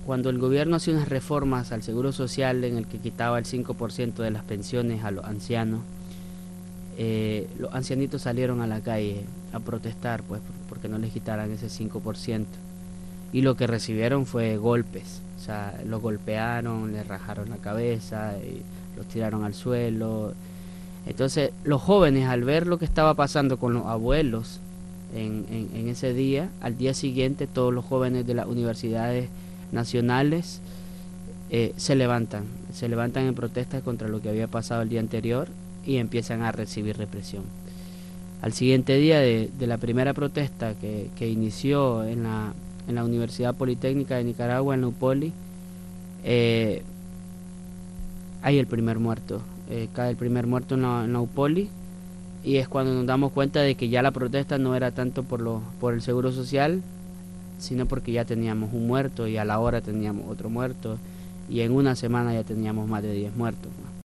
cuando el gobierno hacía unas reformas al Seguro Social en el que quitaba el 5% de las pensiones a los ancianos, los ancianitos salieron a la calle a protestar, pues, porque no les quitaran ese 5%. Y lo que recibieron fue golpes, o sea, los golpearon, les rajaron la cabeza, los tiraron al suelo. Entonces, los jóvenes, al ver lo que estaba pasando con los abuelos en ese día, al día siguiente todos los jóvenes de las universidades nacionales se levantan en protesta contra lo que había pasado el día anterior y empiezan a recibir represión. Al siguiente día de la primera protesta que inició en la Universidad Politécnica de Nicaragua, en la UPOLI, hay el primer muerto, cae el primer muerto en la UPOLI, y es cuando nos damos cuenta de que ya la protesta no era tanto por el Seguro Social, sino porque ya teníamos un muerto y a la hora teníamos otro muerto y en una semana ya teníamos más de 10 muertos.